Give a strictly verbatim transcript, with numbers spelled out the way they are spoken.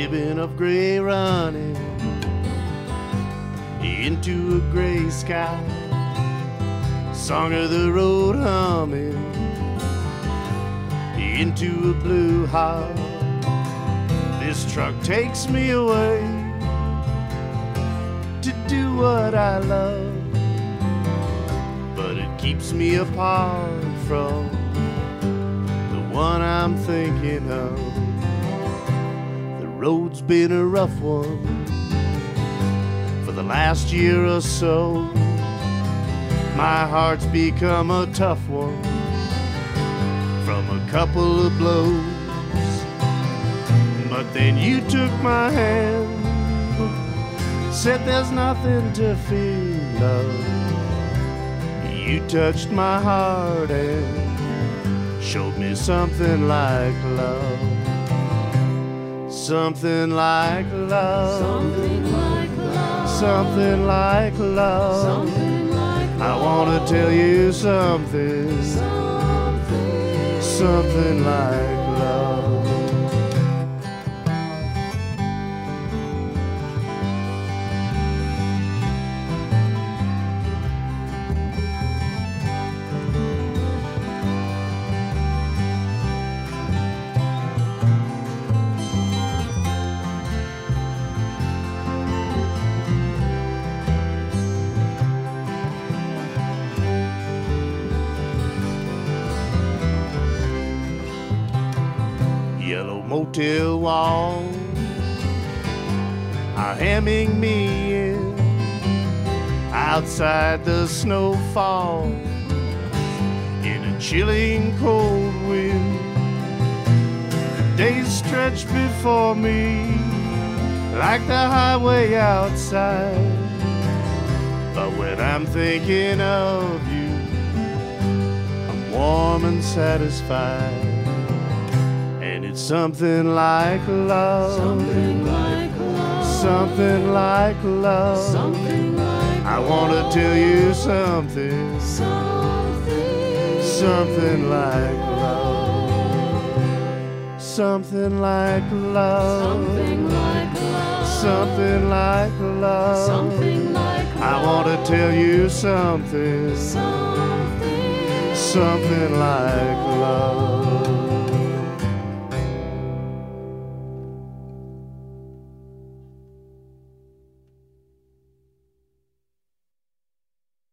ribbon of gray running into a gray sky, song of the road humming into a blue heart. This truck takes me away to do what I love, but it keeps me apart from the one I'm thinking of. The road's been a rough one for the last year or so. My heart's become a tough one from a couple of blows. But then you took my hand, said there's nothing to fear, love. You touched my heart and showed me something like love. Something like love. Something like love. Something like love. Something like love. I want to tell you something. Something. Something like love. Yellow motel walls are hemming me in. Outside the snow falls in a chilling cold wind. The days stretch before me like the highway outside, but when I'm thinking of you, I'm warm and satisfied. It's something like love. Something like love. Something like love. Something like I want to tell you something. Something. Something like love. Something like love. Something like love. Something like love. Something like love. I want to tell you something. Something. Something like love.